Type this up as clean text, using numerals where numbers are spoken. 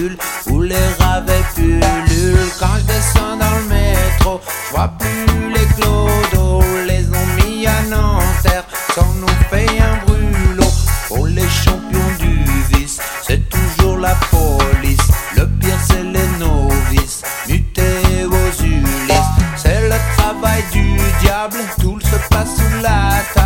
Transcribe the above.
bascule, où les ravets pullulent. Quand je descends dans le métro, je vois plus les clodos, les ont mis à Nanterre, sans nous fait un brûlot. Pour les champions du vice, c'est toujours la police, le pire c'est les novices, mutés aux Ulysses. C'est le travail du diable, tout se passe sous la table.